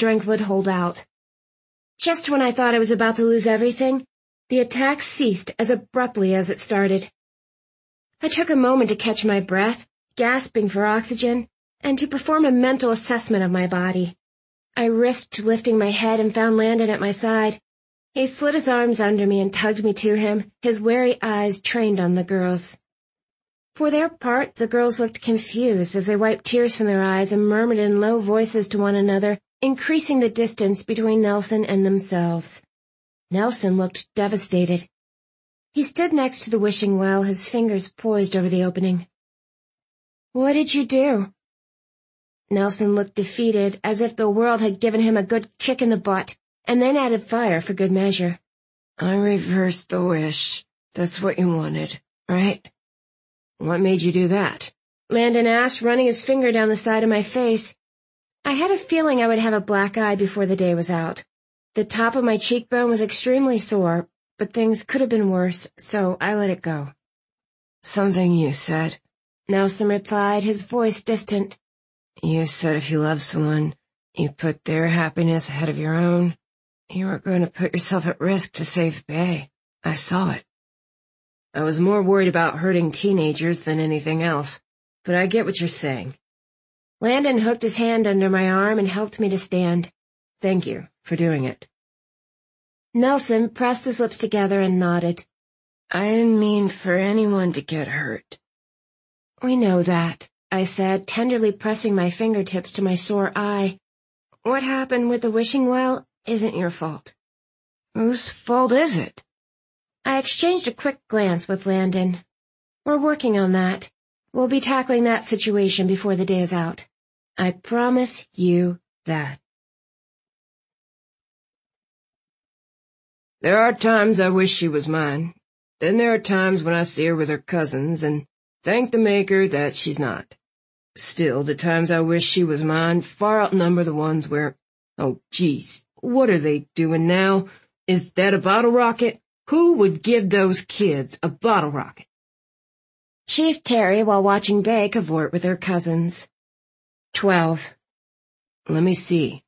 strength would hold out. Just when I thought I was about to lose everything, the attack ceased as abruptly as it started. I took a moment to catch my breath, gasping for oxygen, and to perform a mental assessment of my body. I risked lifting my head and found Landon at my side. He slid his arms under me and tugged me to him, his wary eyes trained on the girls. For their part, the girls looked confused as they wiped tears from their eyes and murmured in low voices to one another, increasing the distance between Nelson and themselves. Nelson looked devastated. He stood next to the wishing well, his fingers poised over the opening. "What did you do?" Nelson looked defeated, as if the world had given him a good kick in the butt, and then added fire for good measure. "I reversed the wish. That's what you wanted, right?" "What made you do that?" Landon asked, running his finger down the side of my face. I had a feeling I would have a black eye before the day was out. The top of my cheekbone was extremely sore, but things could have been worse, so I let it go. "Something you said," Nelson replied, his voice distant. "You said if you love someone, you put their happiness ahead of your own. You were going to put yourself at risk to save Bay. I saw it." "I was more worried about hurting teenagers than anything else, but I get what you're saying." Landon hooked his hand under my arm and helped me to stand. "Thank you for doing it." Nelson pressed his lips together and nodded. "I didn't mean for anyone to get hurt." "We know that," I said, tenderly pressing my fingertips to my sore eye. "What happened with the wishing well isn't your fault." "Whose fault is it?" I exchanged a quick glance with Landon. "We're working on that. We'll be tackling that situation before the day is out. I promise you that." There are times I wish she was mine. Then there are times when I see her with her cousins and thank the Maker that she's not. Still, the times I wish she was mine far outnumber the ones where... Oh, geez, what are they doing now? Is that a bottle rocket? Who would give those kids a bottle rocket? Chief Terry while watching Bay cavort with her cousins. 12. Let me see.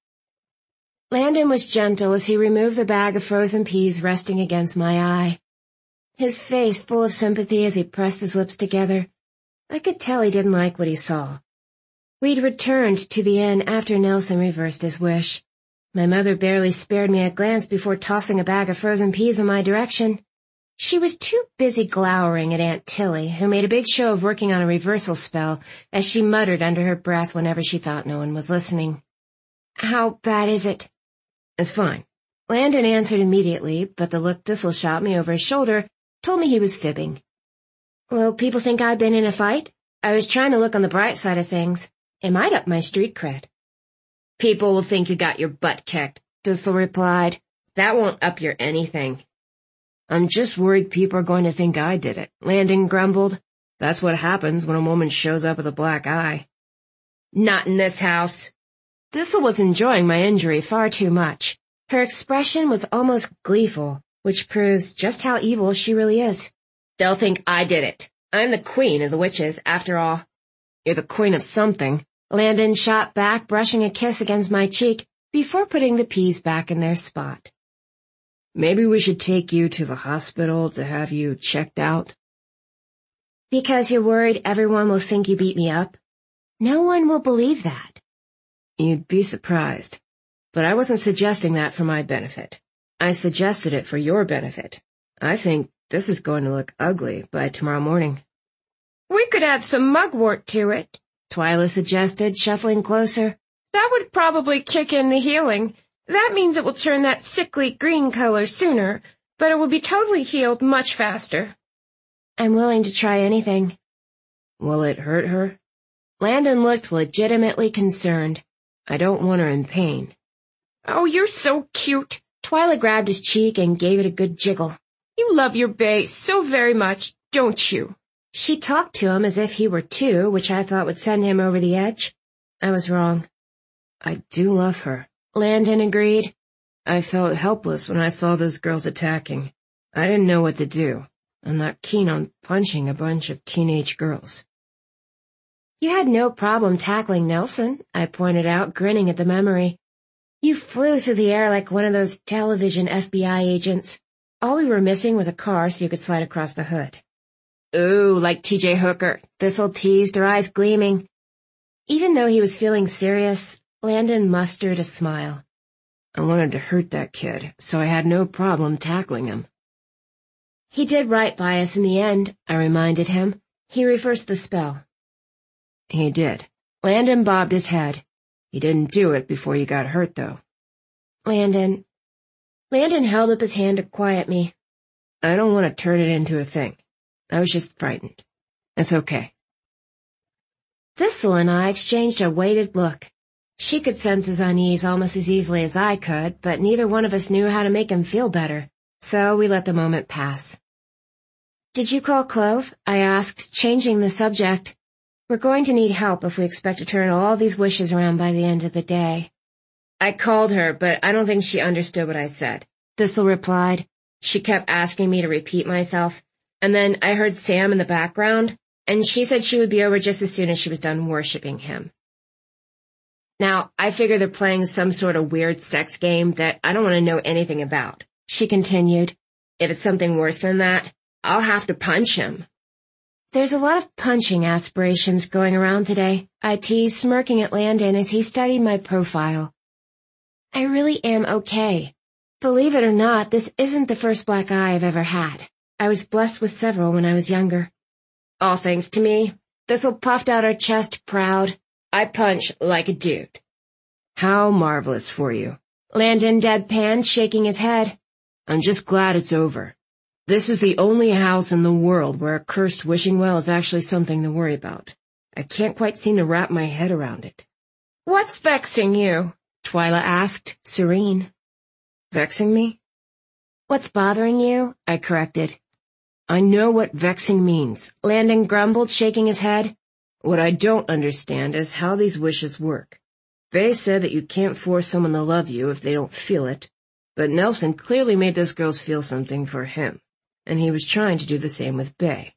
Landon was gentle as he removed the bag of frozen peas resting against my eye. His face full of sympathy as he pressed his lips together. I could tell he didn't like what he saw. We'd returned to the inn after Nelson reversed his wish. My mother barely spared me a glance before tossing a bag of frozen peas in my direction. She was too busy glowering at Aunt Tilly, who made a big show of working on a reversal spell as she muttered under her breath whenever she thought no one was listening. "How bad is it?" "It's fine." Landon answered immediately, but the look Thistle shot me over his shoulder told me he was fibbing. "Will people think I've been in a fight? I was trying to look on the bright side of things. It might up my street cred." "People will think you got your butt kicked," Thistle replied. "That won't up your anything." "I'm just worried people are going to think I did it," Landon grumbled. "That's what happens when a woman shows up with a black eye." "Not in this house." Thistle was enjoying my injury far too much. Her expression was almost gleeful, which proves just how evil she really is. "They'll think I did it. I'm the queen of the witches, after all." "You're the queen of something," Landon shot back, brushing a kiss against my cheek before putting the peas back in their spot. "Maybe we should take you to the hospital to have you checked out." "Because you're worried everyone will think you beat me up?" "No one will believe that." "You'd be surprised. But I wasn't suggesting that for my benefit. I suggested it for your benefit. I think this is going to look ugly by tomorrow morning." "We could add some mugwort to it," Twyla suggested, shuffling closer. "That would probably kick in the healing. That means it will turn that sickly green color sooner, but it will be totally healed much faster." "I'm willing to try anything." "Will it hurt her?" Landon looked legitimately concerned. "I don't want her in pain." "Oh, you're so cute." Twyla grabbed his cheek and gave it a good jiggle. "You love your Bay so very much, don't you?" She talked to him as if he were two, which I thought would send him over the edge. I was wrong. "I do love her," Landon agreed. "I felt helpless when I saw those girls attacking. I didn't know what to do. I'm not keen on punching a bunch of teenage girls." "You had no problem tackling Nelson," I pointed out, grinning at the memory. You flew through the air like one of those television FBI agents. All we were missing was a car so you could slide across the hood. Ooh, like T.J. Hooker. Thistle teased, her eyes gleaming. Even though he was feeling serious, Landon mustered a smile. I wanted to hurt that kid, so I had no problem tackling him. He did right by us in the end, I reminded him. He reversed the spell. He did. Landon bobbed his head. He didn't do it before you got hurt, though. Landon held up his hand to quiet me. I don't want to turn it into a thing. I was just frightened. It's okay. Thistle and I exchanged a weighted look. She could sense his unease almost as easily as I could, but neither one of us knew how to make him feel better, so we let the moment pass. Did you call Clove? I asked, changing the subject. We're going to need help if we expect to turn all these wishes around by the end of the day. I called her, but I don't think she understood what I said, Thistle replied. She kept asking me to repeat myself, and then I heard Sam in the background, and she said she would be over just as soon as she was done worshipping him. Now, I figure they're playing some sort of weird sex game that I don't want to know anything about, she continued. If it's something worse than that, I'll have to punch him. There's a lot of punching aspirations going around today, I teased, smirking at Landon as he studied my profile. I really am okay. Believe it or not, this isn't the first black eye I've ever had. I was blessed with several when I was younger. All thanks to me. Thistle puffed out her chest, proud. I punch like a dude. How marvelous for you. Landon deadpanned, shaking his head. I'm just glad it's over. This is the only house in the world where a cursed wishing well is actually something to worry about. I can't quite seem to wrap my head around it. What's vexing you? Twyla asked, serene. Vexing me? What's bothering you? I corrected. I know what vexing means, Landon grumbled, shaking his head. What I don't understand is how these wishes work. Bay said that you can't force someone to love you if they don't feel it, but Nelson clearly made those girls feel something for him, and he was trying to do the same with Bay.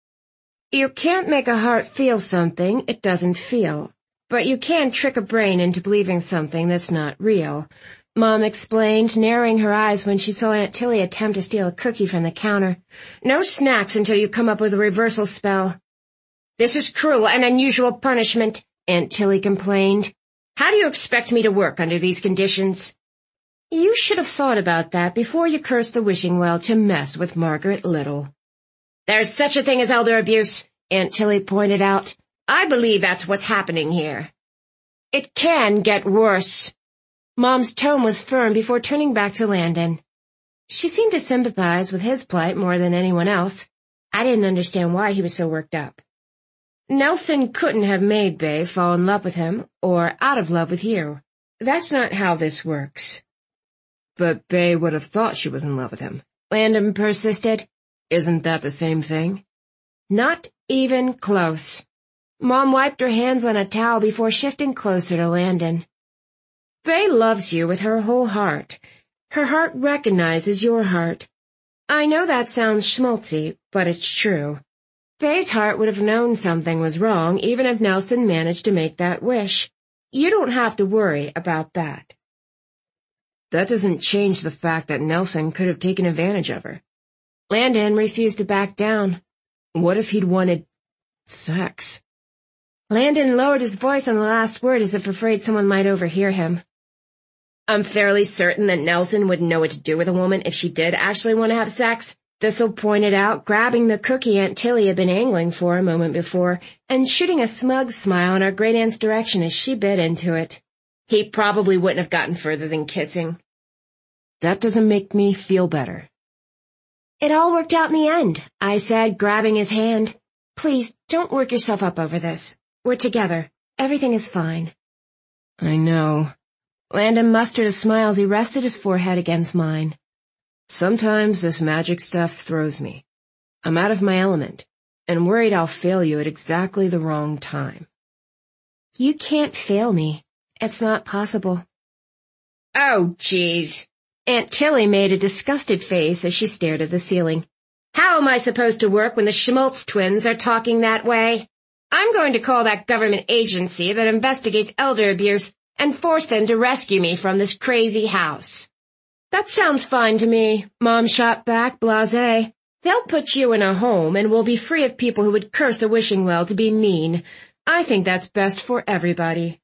You can't make a heart feel something it doesn't feel, but you can trick a brain into believing something that's not real, Mom explained, narrowing her eyes when she saw Aunt Tilly attempt to steal a cookie from the counter. No snacks until you come up with a reversal spell. This is cruel and unusual punishment, Aunt Tilly complained. How do you expect me to work under these conditions? You should have thought about that before you cursed the wishing well to mess with Margaret Little. There's such a thing as elder abuse, Aunt Tilly pointed out. I believe that's what's happening here. It can get worse. Mom's tone was firm before turning back to Landon. She seemed to sympathize with his plight more than anyone else. I didn't understand why he was so worked up. Nelson couldn't have made Bay fall in love with him, or out of love with you. That's not how this works. But Bay would have thought she was in love with him, Landon persisted. Isn't that the same thing? Not even close. Mom wiped her hands on a towel before shifting closer to Landon. Bay loves you with her whole heart. Her heart recognizes your heart. I know that sounds schmaltzy, but it's true. Bay's heart would have known something was wrong even if Nelson managed to make that wish. You don't have to worry about that. That doesn't change the fact that Nelson could have taken advantage of her. Landon refused to back down. What if he'd wanted sex? Landon lowered his voice on the last word as if afraid someone might overhear him. I'm fairly certain that Nelson wouldn't know what to do with a woman if she did actually want to have sex, Thistle pointed out, grabbing the cookie Aunt Tilly had been angling for a moment before, and shooting a smug smile in our great-aunt's direction as she bit into it. He probably wouldn't have gotten further than kissing. That doesn't make me feel better. It all worked out in the end, I said, grabbing his hand. Please, don't work yourself up over this. We're together. Everything is fine. I know. Landon mustered a smile as he rested his forehead against mine. Sometimes this magic stuff throws me. I'm out of my element, and worried I'll fail you at exactly the wrong time. You can't fail me. It's not possible. Oh, jeez. Aunt Tilly made a disgusted face as she stared at the ceiling. How am I supposed to work when the Schmaltz twins are talking that way? I'm going to call that government agency that investigates elder abuse and force them to rescue me from this crazy house." "That sounds fine to me," Mom shot back, blasé. "They'll put you in a home and we'll be free of people who would curse the wishing well to be mean. I think that's best for everybody."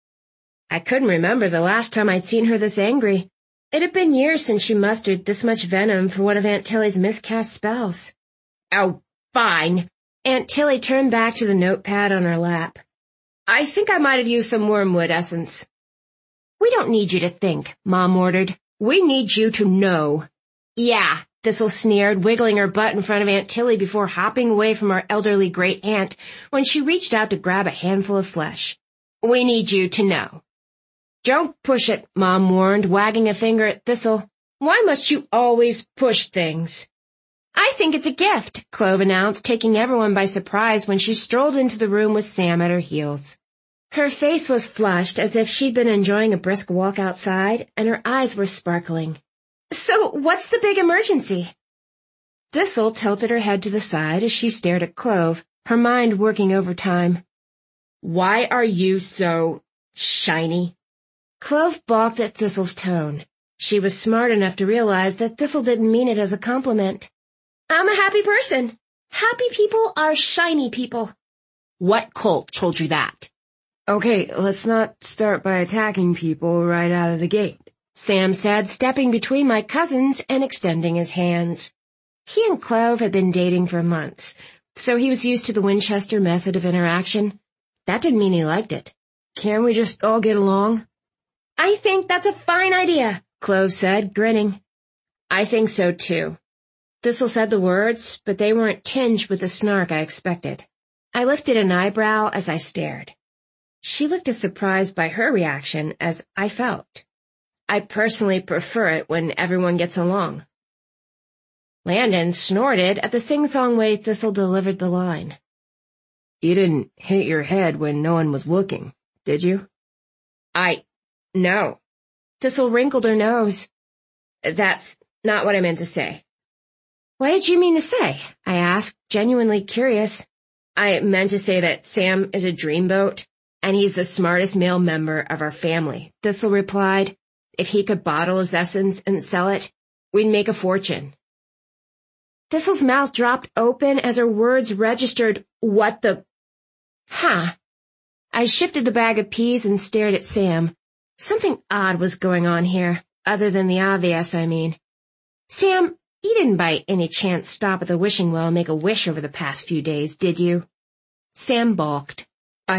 I couldn't remember the last time I'd seen her this angry. It had been years since she mustered this much venom for one of Aunt Tilly's miscast spells. "Oh, fine." Aunt Tilly turned back to the notepad on her lap. "I think I might have used some wormwood essence." "We don't need you to think," Mom ordered. "We need you to know." "Yeah," Thistle sneered, wiggling her butt in front of Aunt Tilly before hopping away from our elderly great-aunt when she reached out to grab a handful of flesh. "We need you to know." "Don't push it," Mom warned, wagging a finger at Thistle. "Why must you always push things?" "I think it's a gift," Clove announced, taking everyone by surprise when she strolled into the room with Sam at her heels. Her face was flushed as if she'd been enjoying a brisk walk outside, and her eyes were sparkling. "So what's the big emergency?" Thistle tilted her head to the side as she stared at Clove, her mind working overtime. "Why are you so shiny?" Clove balked at Thistle's tone. She was smart enough to realize that Thistle didn't mean it as a compliment. "I'm a happy person. Happy people are shiny people." "What cult told you that?" "Okay, let's not start by attacking people right out of the gate," Sam said, stepping between my cousins and extending his hands. He and Clove had been dating for months, so he was used to the Winchester method of interaction. That didn't mean he liked it. "Can't we just all get along?" "I think that's a fine idea," Clove said, grinning. "I think so, too." Thistle said the words, but they weren't tinged with the snark I expected. I lifted an eyebrow as I stared. She looked as surprised by her reaction as I felt. I personally prefer it when everyone gets along. Landon snorted at the sing-song way Thistle delivered the line. "You didn't hit your head when no one was looking, did you?" No. Thistle wrinkled her nose. "That's not what I meant to say." "What did you mean to say?" I asked, genuinely curious. "I meant to say that Sam is a dreamboat, and he's the smartest male member of our family," Thistle replied. "If he could bottle his essence and sell it, we'd make a fortune." Thistle's mouth dropped open as her words registered. "What the—" "Huh." I shifted the bag of peas and stared at Sam. Something odd was going on here, other than the obvious, I mean. "Sam, you didn't by any chance stop at the wishing well and make a wish over the past few days, did you?" Sam balked.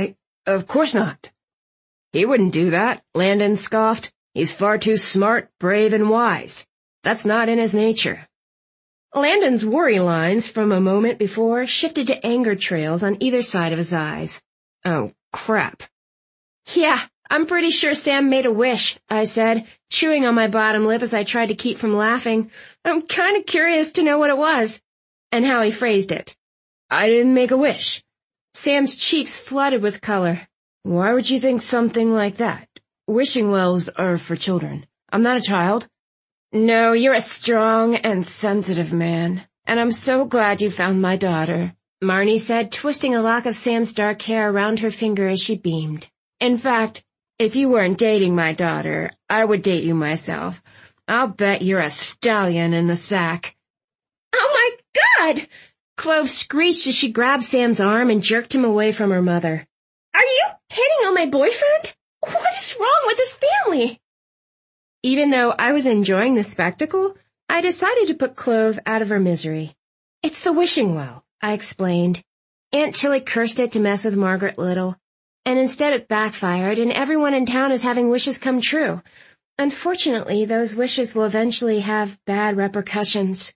Of course not." "He wouldn't do that," Landon scoffed. "He's far too smart, brave, and wise. That's not in his nature." Landon's worry lines from a moment before shifted to anger trails on either side of his eyes. "Oh, crap." "Yeah, I'm pretty sure Sam made a wish," I said, chewing on my bottom lip as I tried to keep from laughing. I'm kind of curious to know what it was, and how he phrased it. "I didn't make a wish." Sam's cheeks flooded with color. "Why would you think something like that? Wishing wells are for children. I'm not a child." "No, you're a strong and sensitive man, and I'm so glad you found my daughter," Marnie said, twisting a lock of Sam's dark hair around her finger as she beamed. "In fact, if you weren't dating my daughter, I would date you myself. I'll bet you're a stallion in the sack." "Oh my God!" Clove screeched as she grabbed Sam's arm and jerked him away from her mother. "Are you hitting on my boyfriend? What is wrong with this family?" Even though I was enjoying the spectacle, I decided to put Clove out of her misery. "It's the wishing well," I explained. "Aunt Tilly cursed it to mess with Margaret Little, and instead it backfired, and everyone in town is having wishes come true. Unfortunately, those wishes will eventually have bad repercussions."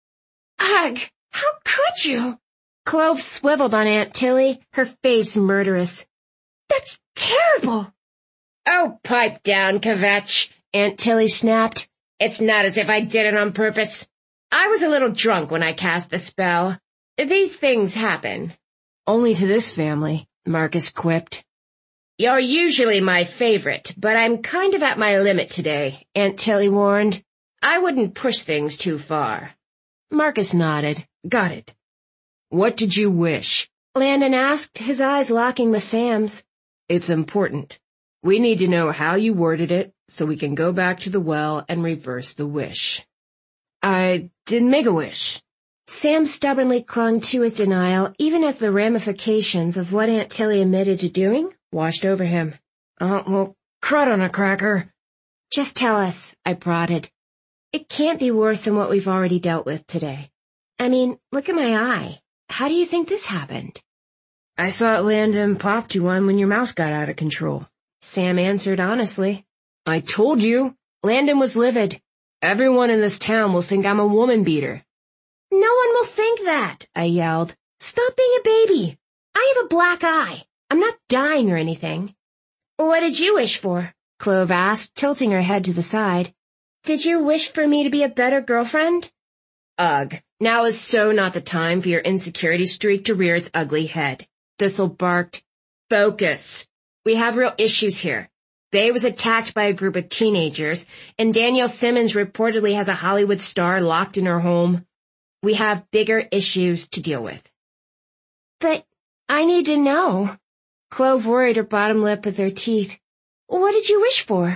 "Ugh! How could you?" Clove swiveled on Aunt Tilly, her face murderous. "That's terrible." "Oh, pipe down, Kvetch," Aunt Tilly snapped. "It's not as if I did it on purpose. I was a little drunk when I cast the spell. These things happen." "Only to this family," Marcus quipped. "You're usually my favorite, but I'm kind of at my limit today," Aunt Tilly warned. "I wouldn't push things too far." Marcus nodded. "Got it." "What did you wish?" Landon asked, his eyes locking with Sam's. "It's important." We need to know how you worded it so we can go back to the well and reverse the wish. I didn't make a wish. Sam stubbornly clung to his denial even as the ramifications of what Aunt Tilly admitted to doing washed over him. Well, crud on a cracker. Just tell us, I prodded. It can't be worse than what we've already dealt with today. I mean, look at my eye. How do you think this happened? I thought Landon popped you one when your mouth got out of control. Sam answered honestly. I told you. Landon was livid. Everyone in this town will think I'm a woman beater. No one will think that, I yelled. Stop being a baby. I have a black eye. I'm not dying or anything. What did you wish for? Clove asked, tilting her head to the side. Did you wish for me to be a better girlfriend? Ugh, now is so not the time for your insecurity streak to rear its ugly head. Thistle barked. Focus. We have real issues here. Bae was attacked by a group of teenagers, and Danielle Simmons reportedly has a Hollywood star locked in her home. We have bigger issues to deal with. But I need to know. Clove worried her bottom lip with her teeth. What did you wish for?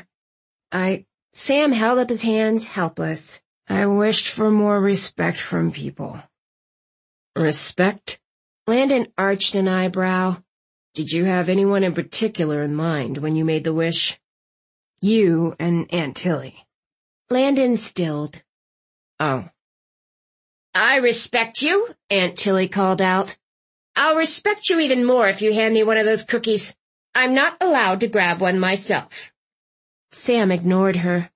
Sam held up his hands, helpless. I wished for more respect from people. Respect? Landon arched an eyebrow. Did you have anyone in particular in mind when you made the wish? You and Aunt Tilly. Landon stilled. Oh. I respect you, Aunt Tilly called out. I'll respect you even more if you hand me one of those cookies. I'm not allowed to grab one myself. Sam ignored her.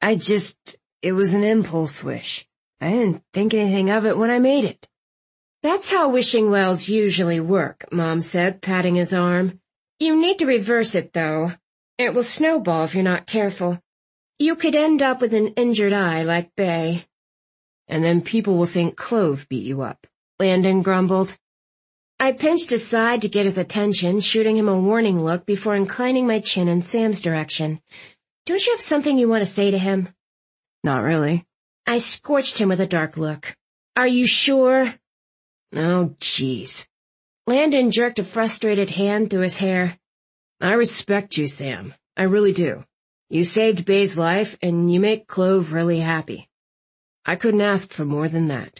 It was an impulse wish. I didn't think anything of it when I made it. That's how wishing wells usually work, Mom said, patting his arm. You need to reverse it, though. It will snowball if you're not careful. You could end up with an injured eye like Bae. And then people will think Clove beat you up, Landon grumbled. I pinched his side to get his attention, shooting him a warning look before inclining my chin in Sam's direction. Don't you have something you want to say to him? Not really. I scorched him with a dark look. Are you sure? Oh, jeez. Landon jerked a frustrated hand through his hair. I respect you, Sam. I really do. You saved Bae's life, and you make Clove really happy. I couldn't ask for more than that.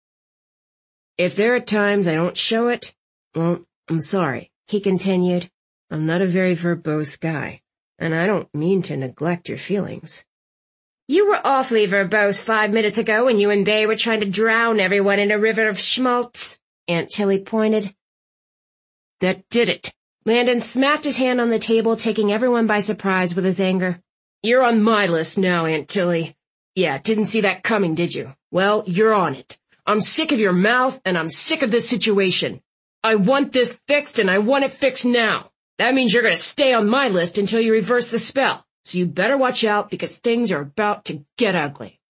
If there are times I don't show it, well, I'm sorry, he continued. I'm not a very verbose guy, and I don't mean to neglect your feelings. You were awfully verbose 5 minutes ago when you and Bae were trying to drown everyone in a river of schmaltz, Aunt Tilly pointed. That did it. Landon smacked his hand on the table, taking everyone by surprise with his anger. You're on my list now, Aunt Tilly. Yeah, didn't see that coming, did you? Well, you're on it. I'm sick of your mouth, and I'm sick of this situation. I want this fixed, and I want it fixed now. That means you're gonna stay on my list until you reverse the spell, so you better watch out because things are about to get ugly.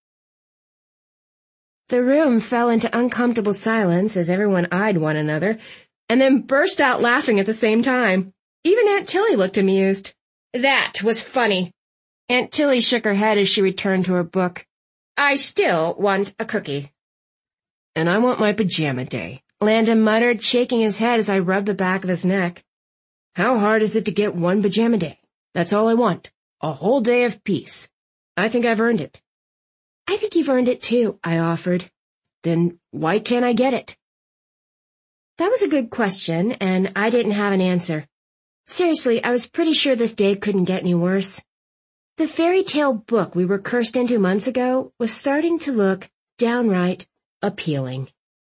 The room fell into uncomfortable silence as everyone eyed one another, and then burst out laughing at the same time. Even Aunt Tilly looked amused. That was funny. Aunt Tilly shook her head as she returned to her book. I still want a cookie. And I want my pajama day, Landon muttered, shaking his head as I rubbed the back of his neck. How hard is it to get one pajama day? That's all I want. A whole day of peace. I think I've earned it. I think you've earned it too, I offered. Then why can't I get it? That was a good question, and I didn't have an answer. Seriously, I was pretty sure this day couldn't get any worse. The fairy tale book we were cursed into months ago was starting to look downright appealing.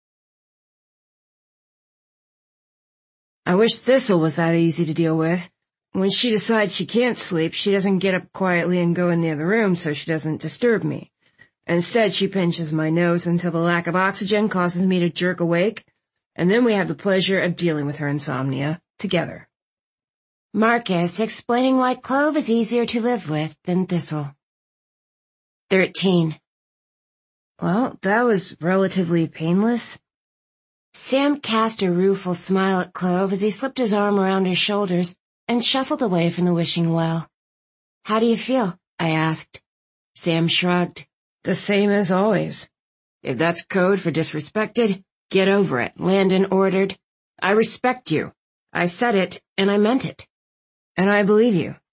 I wish Thistle was that easy to deal with. When she decides she can't sleep, she doesn't get up quietly and go in the other room so she doesn't disturb me. Instead, she pinches my nose until the lack of oxygen causes me to jerk awake, and then we have the pleasure of dealing with her insomnia together. Marcus explaining why Clove is easier to live with than Thistle. 13. Well, that was relatively painless. Sam cast a rueful smile at Clove as he slipped his arm around her shoulders and shuffled away from the wishing well. How do you feel? I asked. Sam shrugged. The same as always. If that's code for disrespected, get over it, Landon ordered. I respect you. I said it, and I meant it. And I believe you.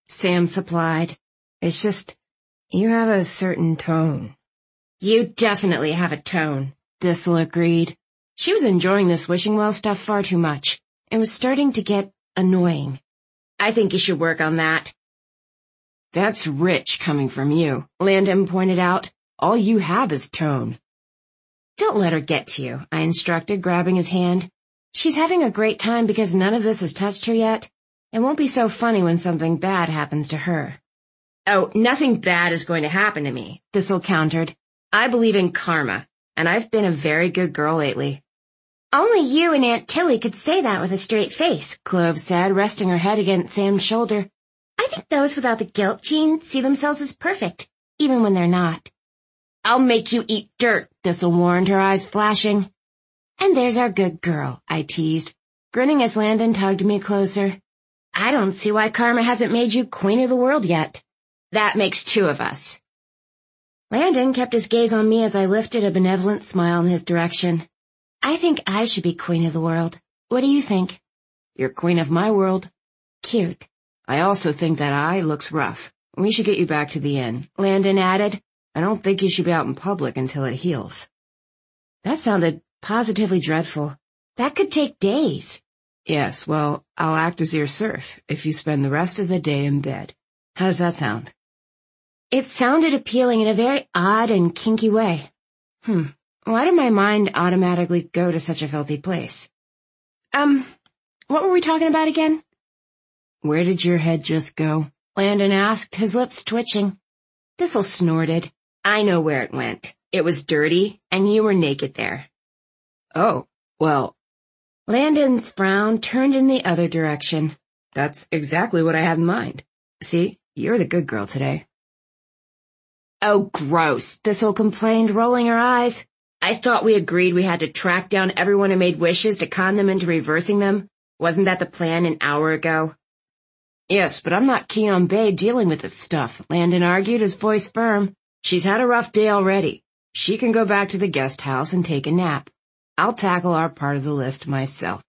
Sam supplied. It's just, you have a certain tone. You definitely have a tone, Thistle agreed. She was enjoying this wishing well stuff far too much, and was starting to get annoying. I think you should work on that. That's rich coming from you, Landon pointed out. All you have is tone. Don't let her get to you, I instructed, grabbing his hand. She's having a great time because none of this has touched her yet. It won't be so funny when something bad happens to her. Oh, nothing bad is going to happen to me, Thistle countered. I believe in karma, and I've been a very good girl lately. Only you and Aunt Tilly could say that with a straight face, Clove said, resting her head against Sam's shoulder. I think those without the guilt gene see themselves as perfect, even when they're not. I'll make you eat dirt, Thistle warned, her eyes flashing. And there's our good girl, I teased, grinning as Landon tugged me closer. I don't see why karma hasn't made you queen of the world yet. That makes two of us. Landon kept his gaze on me as I lifted a benevolent smile in his direction. I think I should be queen of the world. What do you think? You're queen of my world. Cute. I also think that eye looks rough. We should get you back to the inn, Landon added. I don't think you should be out in public until it heals. That sounded positively dreadful. That could take days. Yes, well, I'll act as your serf if you spend the rest of the day in bed. How does that sound? It sounded appealing in a very odd and kinky way. Why did my mind automatically go to such a filthy place? What were we talking about again? Where did your head just go? Landon asked, his lips twitching. Thistle snorted. I know where it went. It was dirty, and you were naked there. Oh, well. Landon's frown turned in the other direction. That's exactly what I had in mind. See, you're the good girl today. Oh, gross, Thistle complained, rolling her eyes. I thought we agreed we had to track down everyone who made wishes to con them into reversing them. Wasn't that the plan an hour ago? Yes, but I'm not keen on Bae dealing with this stuff, Landon argued, his voice firm. She's had a rough day already. She can go back to the guest house and take a nap. I'll tackle our part of the list myself.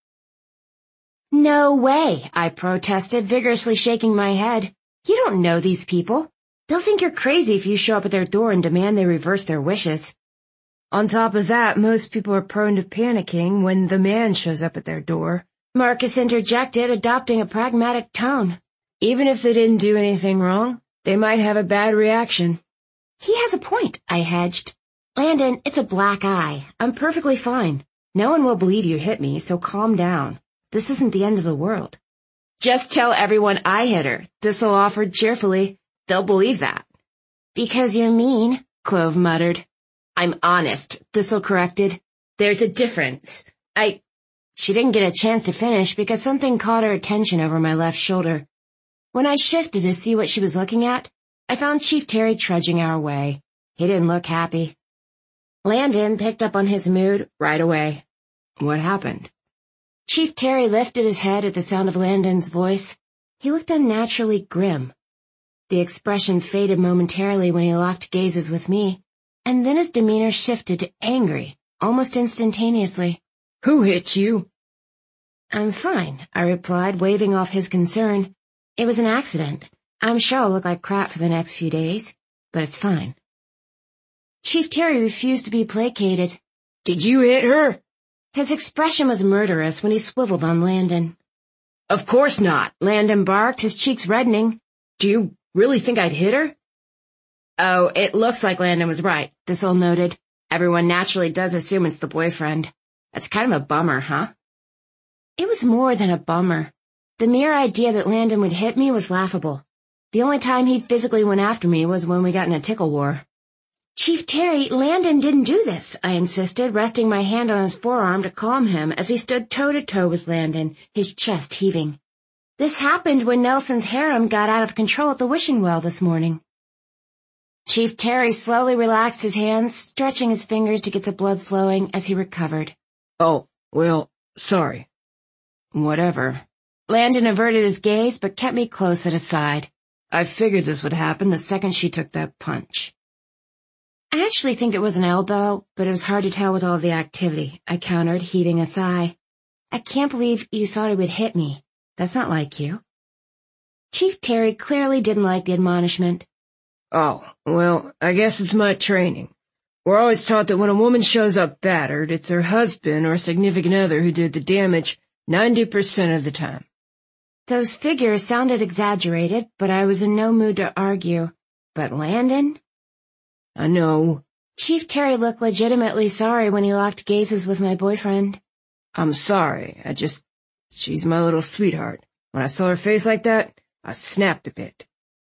No way, I protested, vigorously shaking my head. You don't know these people. They'll think you're crazy if you show up at their door and demand they reverse their wishes. On top of that, most people are prone to panicking when the man shows up at their door, Marcus interjected, adopting a pragmatic tone. Even if they didn't do anything wrong, they might have a bad reaction. He has a point, I hedged. Landon, it's a black eye. I'm perfectly fine. No one will believe you hit me, so calm down. This isn't the end of the world. Just tell everyone I hit her, Thistle offered cheerfully. They'll believe that. Because you're mean, Clove muttered. I'm honest, Thistle corrected. There's a difference. She didn't get a chance to finish because something caught her attention over my left shoulder. When I shifted to see what she was looking at, I found Chief Terry trudging our way. He didn't look happy. Landon picked up on his mood right away. What happened? Chief Terry lifted his head at the sound of Landon's voice. He looked unnaturally grim. The expression faded momentarily when he locked gazes with me, and then his demeanor shifted to angry, almost instantaneously. Who hit you? I'm fine, I replied, waving off his concern. It was an accident. I'm sure I'll look like crap for the next few days, but it's fine. Chief Terry refused to be placated. Did you hit her? His expression was murderous when he swiveled on Landon. Of course not, Landon barked, his cheeks reddening. Do you really think I'd hit her? Oh, it looks like Landon was right, Thistle noted. Everyone naturally does assume it's the boyfriend. That's kind of a bummer, huh? It was more than a bummer. The mere idea that Landon would hit me was laughable. The only time he physically went after me was when we got in a tickle war. Chief Terry, Landon didn't do this, I insisted, resting my hand on his forearm to calm him as he stood toe-to-toe with Landon, his chest heaving. This happened when Nelson's harem got out of control at the wishing well this morning. Chief Terry slowly relaxed his hands, stretching his fingers to get the blood flowing as he recovered. Oh, well, sorry. Whatever. Landon averted his gaze but kept me close at his side. I figured this would happen the second she took that punch. I actually think it was an elbow, but it was hard to tell with all the activity, I countered, heaving a sigh. I can't believe you thought it would hit me. That's not like you. Chief Terry clearly didn't like the admonishment. Oh, well, I guess it's my training. We're always taught that when a woman shows up battered, it's her husband or significant other who did the damage 90% of the time. Those figures sounded exaggerated, but I was in no mood to argue. But Landon? I know. Chief Terry looked legitimately sorry when he locked gazes with my boyfriend. I'm sorry. She's my little sweetheart. When I saw her face like that, I snapped a bit.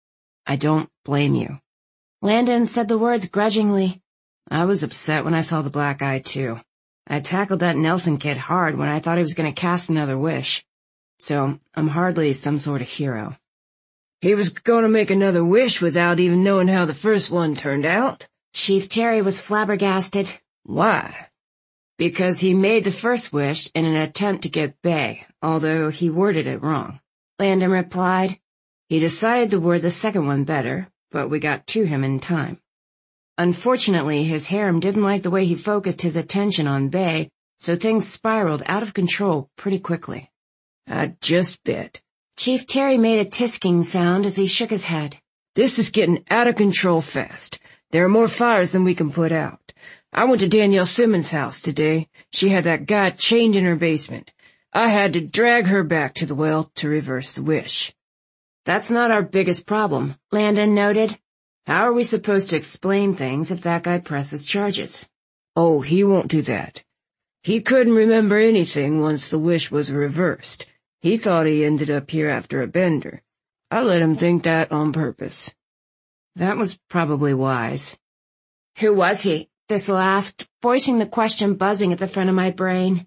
I don't blame you. Landon said the words grudgingly. I was upset when I saw the black eye, too. I tackled that Nelson kid hard when I thought he was going to cast another wish. So, I'm hardly some sort of hero. He was going to make another wish without even knowing how the first one turned out? Chief Terry was flabbergasted. Why? Because he made the first wish in an attempt to get Bay, although he worded it wrong. Landon replied. He decided to word the second one better, but we got to him in time. Unfortunately, his harem didn't like the way he focused his attention on Bay, so things spiraled out of control pretty quickly. I just bet. Chief Terry made a tisking sound as he shook his head. This is getting out of control fast. There are more fires than we can put out. I went to Danielle Simmons' house today. She had that guy chained in her basement. I had to drag her back to the well to reverse the wish. That's not our biggest problem, Landon noted. How are we supposed to explain things if that guy presses charges? Oh, he won't do that. He couldn't remember anything once the wish was reversed. He thought he ended up here after a bender. I let him think that on purpose. That was probably wise. Who was he? Thistle asked, voicing the question buzzing at the front of my brain.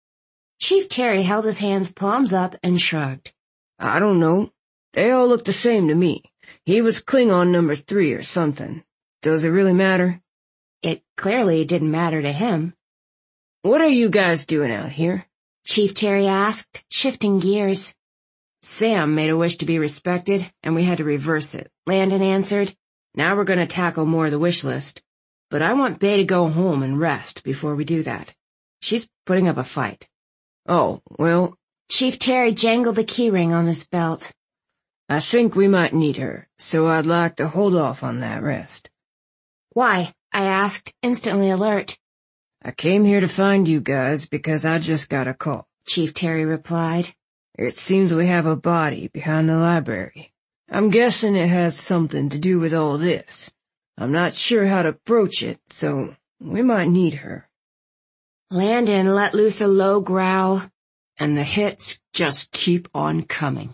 Chief Terry held his hands palms up and shrugged. I don't know. They all look the same to me. He was Klingon number 3 or something. Does it really matter? It clearly didn't matter to him. What are you guys doing out here? Chief Terry asked, shifting gears. Sam made a wish to be respected, and we had to reverse it, Landon answered. Now we're going to tackle more of the wish list. But I want Bay to go home and rest before we do that. She's putting up a fight. Oh, well... Chief Terry jangled the keyring on his belt. I think we might need her, so I'd like to hold off on that rest. Why? I asked, instantly alert. I came here to find you guys because I just got a call, Chief Terry replied. It seems we have a body behind the library. I'm guessing it has something to do with all this. I'm not sure how to broach it, so we might need her. Landon let loose a low growl. And the hits just keep on coming.